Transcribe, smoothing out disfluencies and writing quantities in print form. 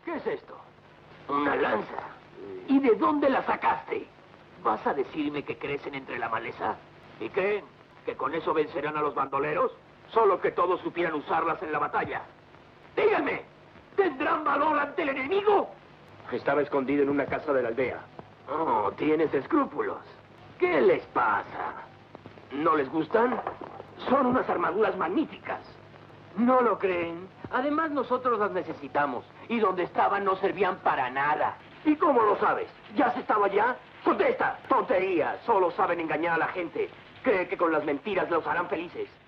¿Qué es esto? Una lanza. ¿Y de dónde la sacaste? ¿Vas a decirme que crecen entre la maleza? ¿Y creen que con eso vencerán a los bandoleros? Solo que todos supieran usarlas en la batalla. Díganme, ¿tendrán valor ante el enemigo? Estaba escondido en una casa de la aldea. Oh, tienes escrúpulos. ¿Qué les pasa? ¿No les gustan? Son unas armaduras magníficas. ¿No lo creen? Además, nosotros las necesitamos. Y donde estaban no servían para nada. ¿Y cómo lo sabes? ¿Ya se estaba allá? ¡Contesta! ¡Tonterías! Solo saben engañar a la gente. Cree que con las mentiras los harán felices.